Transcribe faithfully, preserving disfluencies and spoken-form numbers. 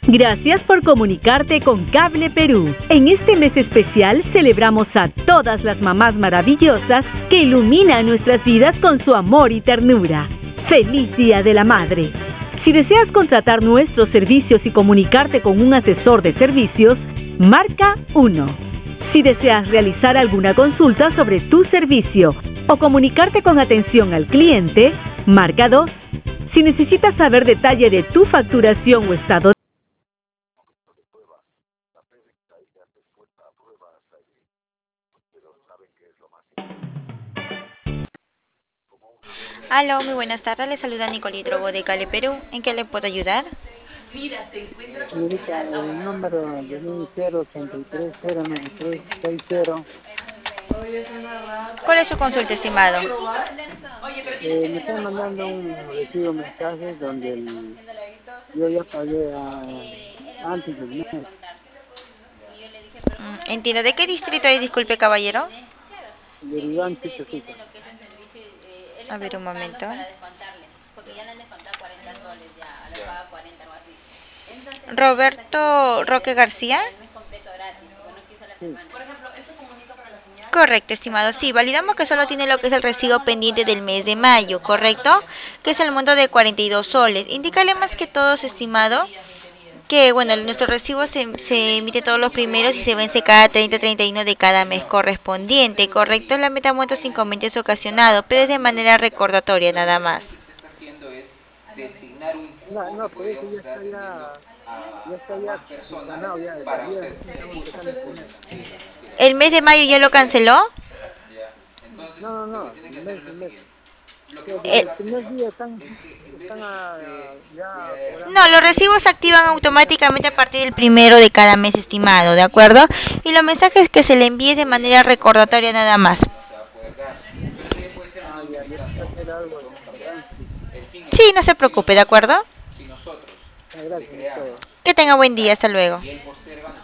Gracias por comunicarte con Cable Perú. En este mes especial celebramos a todas las mamás maravillosas que iluminan nuestras vidas con su amor y ternura. ¡Feliz Día de la Madre! Si deseas contratar nuestros servicios y comunicarte con un asesor de servicios, marca uno. Si deseas realizar alguna consulta sobre tu servicio o comunicarte con atención al cliente, marca dos. Si necesitas saber detalle de tu facturación o estado de Aló, muy buenas tardes. Le saluda Nicole Drogo de Cale Perú. ¿En qué le puedo ayudar? Señorita, el número de mí cero ochenta y tres cero noventa y tres sesenta. ¿Cuál es su consulta, estimado? Eh, me están mandando un recibo mensaje donde el, yo ya pagué a, antes del mes, Mm, entiendo. ¿De qué distrito es? Disculpe, caballero. de Iván Chichosita. A ver, un momento. Roberto Roque García. Sí, Correcto, estimado. Sí, validamos que solo tiene lo que es el recibo pendiente del mes de mayo, ¿correcto? Que es el monto de cuarenta y dos soles. Indícale más que todo, estimado, que bueno, nuestro recibo se, se emite todos los primeros y se vence cada treinta treinta y uno de cada mes correspondiente, ¿correcto? La metamuerto sin inconvenientes ocasionado, pero es de manera recordatoria nada más. no, no, por eso ya está ya, ya está ya ganado, ya desde ayer recién estamos empezando este mes. ¿El mes de mayo ya lo canceló? No, no, no, el mes, el mes. Que desde Eh, el primer día están, están a- ya no, cobrando los el, recibos se activan automáticamente a partir del primero de cada mes, estimado, ¿de acuerdo? Y los mensajes que se le envíe de manera recordatoria nada más. ah, ya, ya va a ser algo de verdad. Sí, no se preocupe, ¿de acuerdo? Ah, gracias, es todo. Que tenga buen día, hasta luego.